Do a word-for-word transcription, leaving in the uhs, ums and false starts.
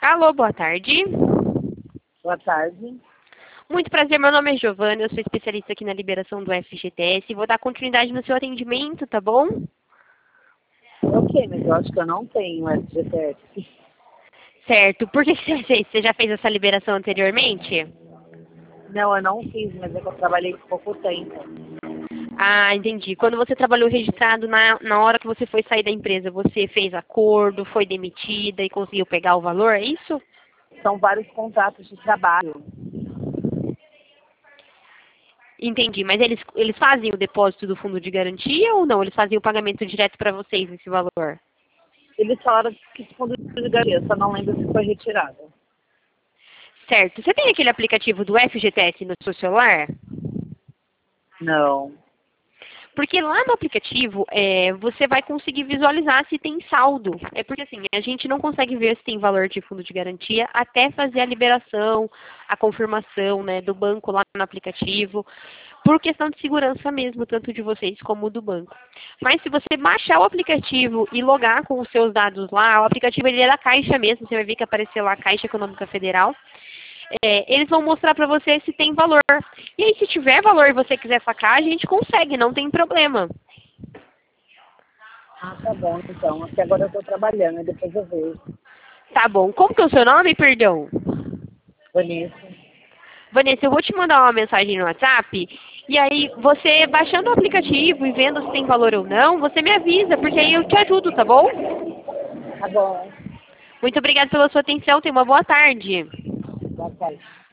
Alô, boa tarde. Boa tarde. Muito prazer, meu nome é Giovana, eu sou especialista aqui na liberação do F G T S e vou dar continuidade no seu atendimento, tá bom? Ok, mas eu acho que eu não tenho F G T S. Certo. Por que que você fez? Você já fez essa liberação anteriormente? Não, eu não fiz, mas é que eu trabalhei por pouco tempo. Ah, entendi. Quando você trabalhou registrado, na, na hora que você foi sair da empresa, você fez acordo, foi demitida e conseguiu pegar o valor, é isso? São vários contratos de trabalho. Entendi, mas eles, eles fazem o depósito do fundo de garantia ou não? Eles fazem o pagamento direto para vocês, esse valor? Eles falaram que esse fundo de garantia, só não lembro se foi retirado. Certo. Você tem aquele aplicativo do F G T S no seu celular? Não. Porque lá no aplicativo, é, você vai conseguir visualizar se tem saldo. É porque assim, a gente não consegue ver se tem valor de fundo de garantia até fazer a liberação, a confirmação, né, do banco lá no aplicativo, por questão de segurança mesmo, tanto de vocês como do banco. Mas se você baixar o aplicativo e logar com os seus dados lá, o aplicativo ele é da Caixa mesmo, você vai ver que apareceu lá Caixa Econômica Federal. É, eles vão mostrar para você se tem valor. E aí, se tiver valor e você quiser sacar, a gente consegue, não tem problema. Ah, tá bom, então. Aqui agora eu tô trabalhando, depois eu vejo. Tá bom. Como que é o seu nome, perdão? Vanessa. Vanessa, eu vou te mandar uma mensagem no WhatsApp. E aí, você baixando o aplicativo e vendo se tem valor ou não, você me avisa, porque aí eu te ajudo, tá bom? Tá bom. Muito obrigada pela sua atenção. Tenha uma boa tarde. Boa tarde.